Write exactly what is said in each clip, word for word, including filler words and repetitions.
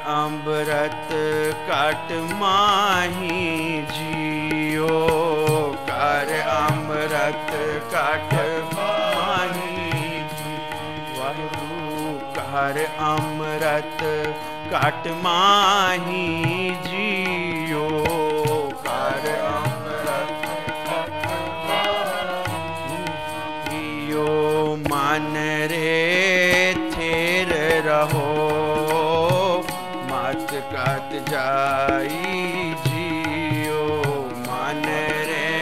अमृत cut माही जियो, कर अमृत cut माही वाहिगुरु, कर अमृत cut माही जियो, कर अमृत कट माही जियो। मन रे थिर रहो मत कत जाई जियो, मन रे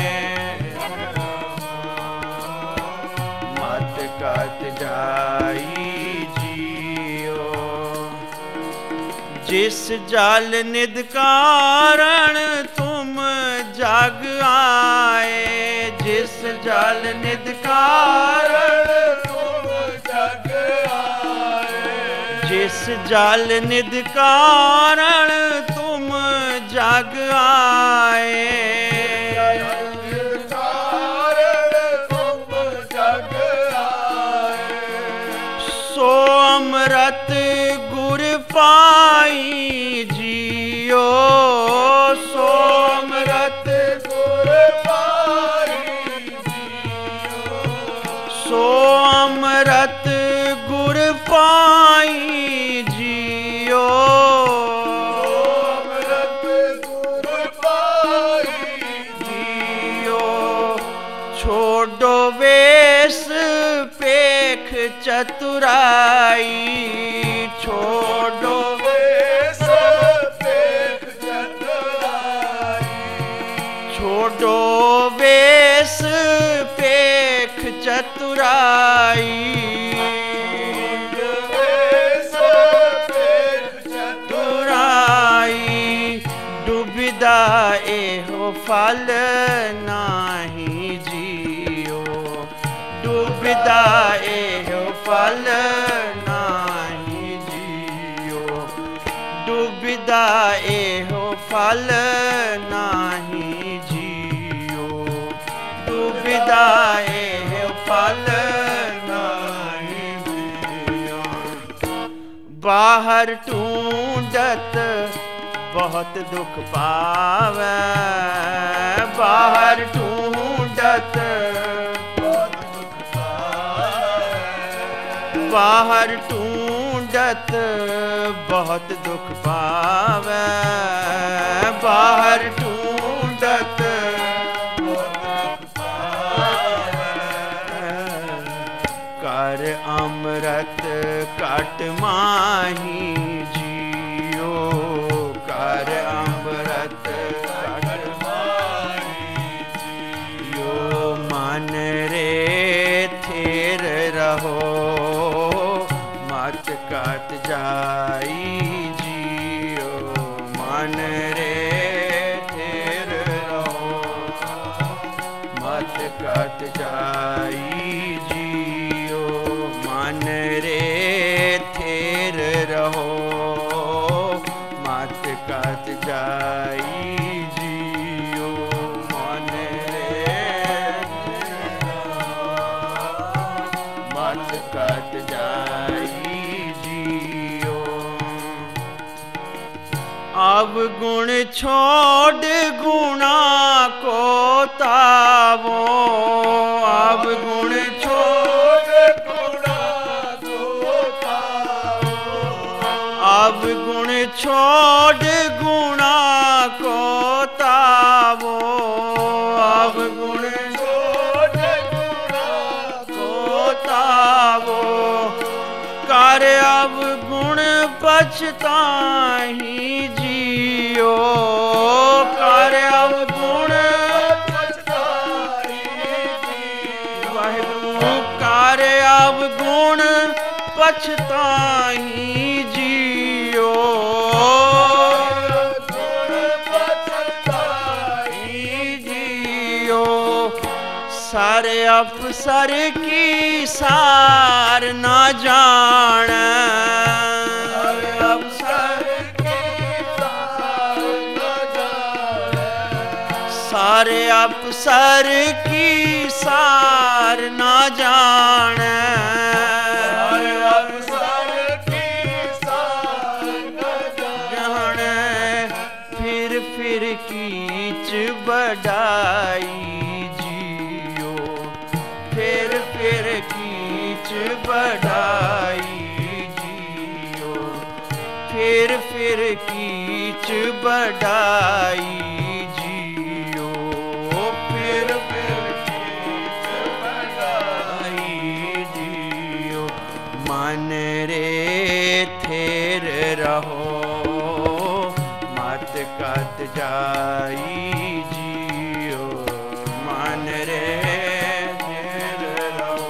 मत कत जाई जियो। जिस जल निध कारण तुम जग आए, जिस जल निध कारण तुम जग आए, जिस जल निध कारण तुम जग आए, सो अमृत गुर पाई जियो, सो अमृत गुर पाई जियो, सो अमृत गुर पाई जियो, अमृत गुर पाई जियो। छोड़ो वेश पेख चतुराई, छोड़ो वेश पेख चतुराई, छोड़ो वेश पेख चतुराई, वेश पेख चतुराई। डूबिदा एहो फल नाही जियो, डूबिदा एहो फल नाही जियो, डूबिदा एहो फल नाही जियो, डूबिदा एहो फल नाही जियो। बाहर ढूंढत बहुत दुख पावे, बाहर ढूंढत बहुत दुख पावे, बाहर ढूंढत बहुत दुख पावे, बाहर ढूंढत बहुत दुख पावे। कर अमृत कट माही जियो, कर अमृत कट माही जियो। मन रे थिर रहो मत कत जाई जियो, मन रे थिर रहो मत कत जाई जियो, मन रे थिर रहो मत कत जाई जियो, मन रे मत कत जाई जियो। अब गुण छोड़ गुणा को तावो, अब गुण छोड़ गुणा को तावो, अब गुण छोड़ गुणा को तावो, अब गुण छोड़ गुणा को तावो। कर अब गुण पछताही जियो, कर अब गुण पछताही जियो, वाहिगुरु कर अब गुण पछताही जियो, गुण पछताही जियो। सारे अफसर की सार न जान, सारे अफसर की सार न जान, सारे अफसर की सार न जान, सारे अफसर की सार न कीच बढ़ाई जियो, फिर फिर कीच बढ़ाई जियो, फिर फिर कीच बढ़ाई जियो। मन रे थेर रहो मत कत जाई जियो, मन रे थेर रहो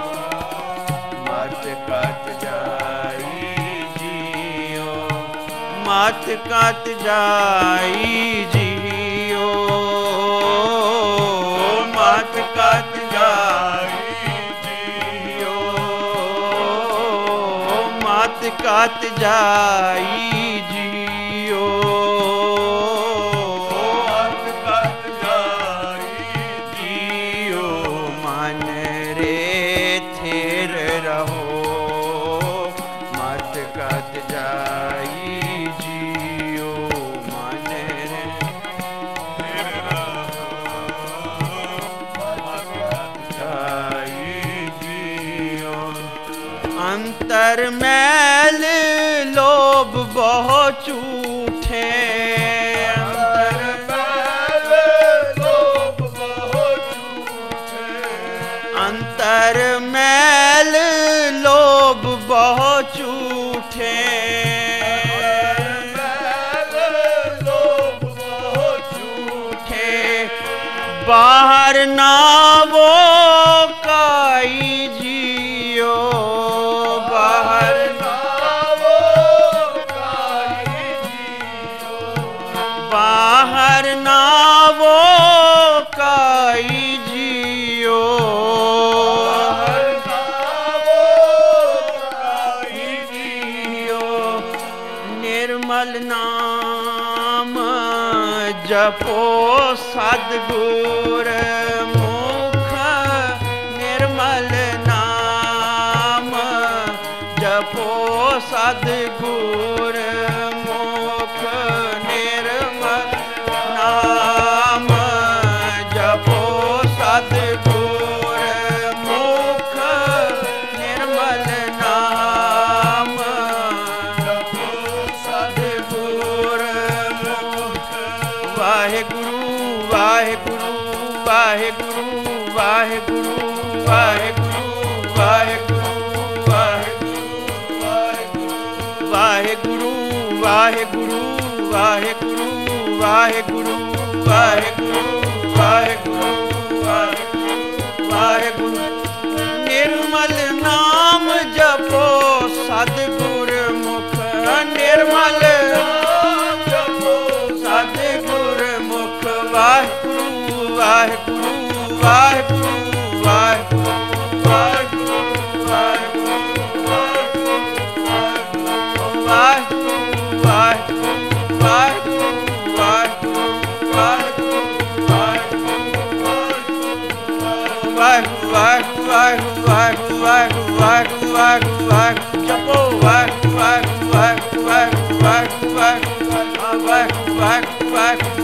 मत कत जाई जियो, मत कत जाई जियो, मत कत जाई जियो, मत कत जाई जियो, मत कत जाई जियो। मन रे थेर रहो मत कत जाई जियो, मन रे थेर रहो मत कत जाई जियो। अंतर मैल लोभ बहुत झूठे, अंतर मैल लोभ बहुत झूठे, अंतर मैल लोभ बहुत झूठे, लोभ बहुत झूठे। बाहर ना वो काई जियो, बाहर ना वो काई जियो, बाहर ना वो काई जियो, बाहर ना वो काई जियो। निर्मल नाम जपो सद्गुर मुख, निर्मल नाम जपो सद्गुर मुख, निर्मल नाम जपो सद्गुर मुख, निर्मल नाम जपो सद्गुर मुख। वाहेगुरु वाहेगुरु वाहेगुरु वाहेगुरु वाहेगुरु वाहेगुरु वाहेगुरु वाहेगुरु वाहेगुरु वाहेगुरु वाहेगुरु वाहेगुरु वाहेगुरु। निर्मल नाम जपो सद्गुर मुख, निर्मल नाम जपो सद्गुर मुख। वाहेगुरु वाहेगुरु वाहेगुरु वाहेगुरु वाहेगुरु वाहेगुरु वाहेगुरु वाहेगुरु वाहेगुरु वाहेगुरु वाहेगुरु वाहेगुरु वाहेगुरु वाहेगुरु वाहेगुरु वाहेगुरु जपो वाहेगुरु वाहेगुरु वाहेगुरु वाहेगुरु वाहेगुरु वाहेगुरु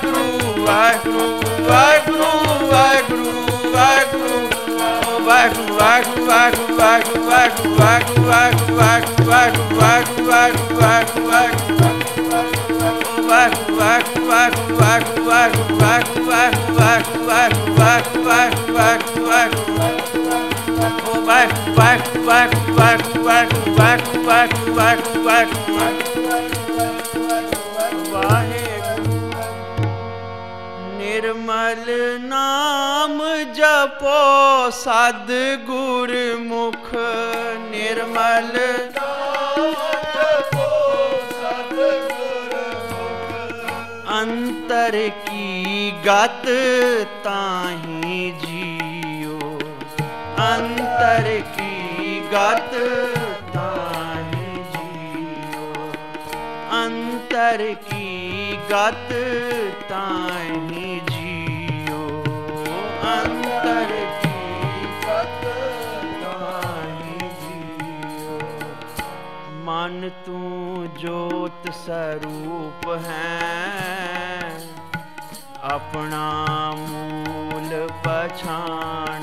Vai, निर्मल नाम जपो सद्गुर मुख, निर्मल नाम जपो सद्गुर मुख, अंतर की गत ताहि जियो, अंतर की गत ताहि जियो, अंतर की गत ताहि जियो, अंतर की गत ताहि जियो। मन तू ज्योत स्वरूप है, अपना मूल पछाण,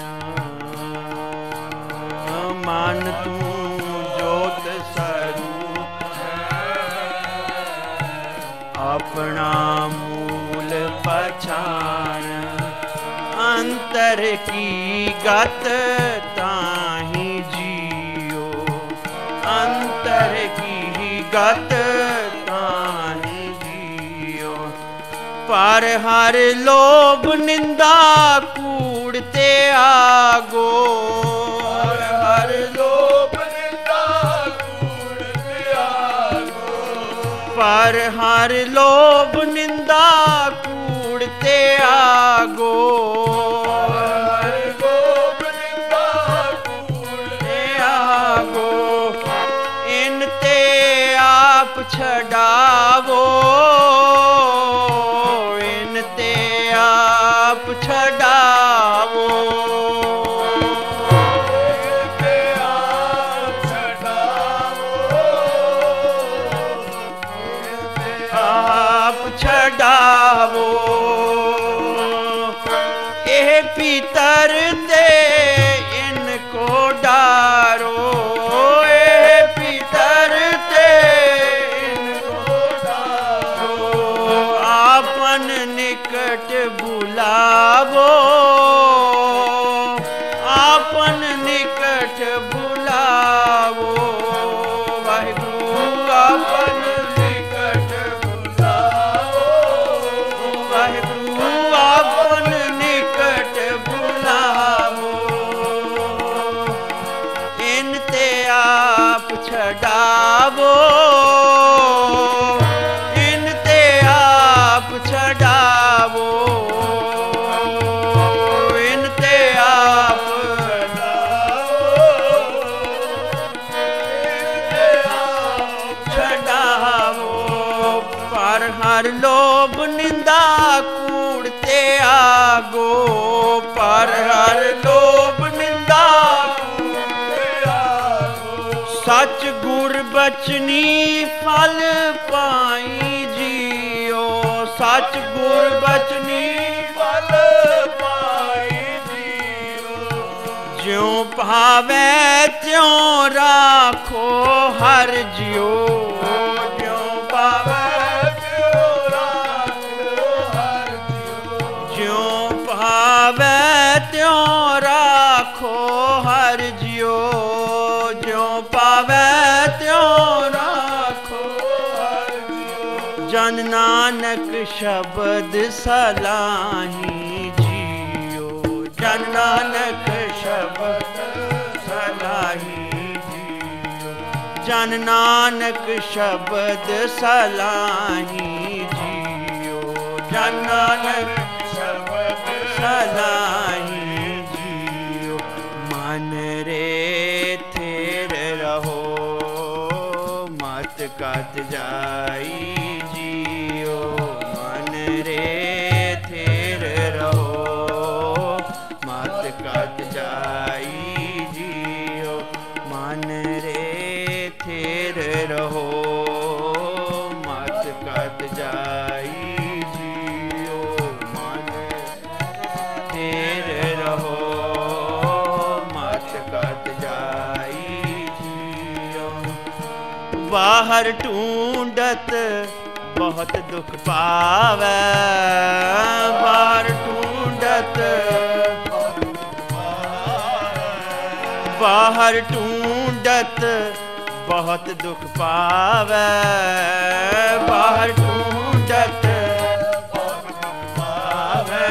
मन तू ज्योत स्वरूप है, अपना मूल पछाण, अंतर की गत ताहि जियो, अंतर की गत ताहि जियो। पर हर लोभ निंदा कूड़ त्यागो, पर हर लोभ निंदा कूड़ त्यागो, पर हर लोभ निंदा कूड़ त्यागो, हर लोभ निंदा कूड़ त्यागो। इन ते आप छड़ावो, इन ते आप छड़ावो, छड़ावो। एह भीतर दे इनको डारो, एह भीतर दे इनको डारो, आपन निकट बुलावो, आपन निकट बुलावो। वाहिगुरु आपन छड़ावो, इन ते आप छड़ावो, इन ते आप छड़ावो। पर हर लोभ निंदा कूड़ त्यागो, पर हर लोभ निंदा सच गुर बचनी फल पाई जियो, सच गुर बचनी फल पाई जियो। ज्यों भावै त्यों राखो हर जियो, ज्यों भावै त्यों राखो हर जियो, ज्यों भावै त्यों राखो हर जियो, ज्यों पावै त्यों राखो हर जियो। जन नानक शब्द सलाही जियो, जन नानक शब्द सलाही जियो, जन नानक शब्द सलाही जियो, जन नानक शब्द सलाही जियो। मन रे रहो मत कत जाई जियो, मन रे थिर रहो मत कत जाई जियो, मन रे थिर रहो मत कत जाई जियो, मन थिर रहो मत ਕਤ ਜਾਈ ਜੀਓ। ਬਾਹਰ ਢੂੰਡਤ ਬਹੁਤ ਦੁਖ ਪਾਵੈ, ਬਾਹਰ ਢੂੰਡਤ ਬਾਹਰ ਢੂੰਡਤ ਬਹੁਤ ਦੁਖ ਪਾਵੈ, ਬਾਹਰ ਢੂੰਡਤ ਬਹੁਤ ਦੁਖ ਪਾਵੈ।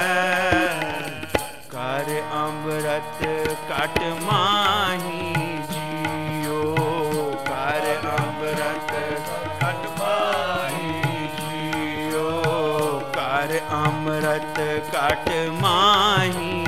ਕਰ ਅੰਮ੍ਰਿਤ ਕਟ ਮਾਹੀ ਜੀਓ, ਕਰ ਅੰਮ੍ਰਿਤ ਕਟ ਮਾਹੀ ਜੀਓ, ਕਰ ਅੰਮ੍ਰਿਤ ਕਟ ਮਾਹੀ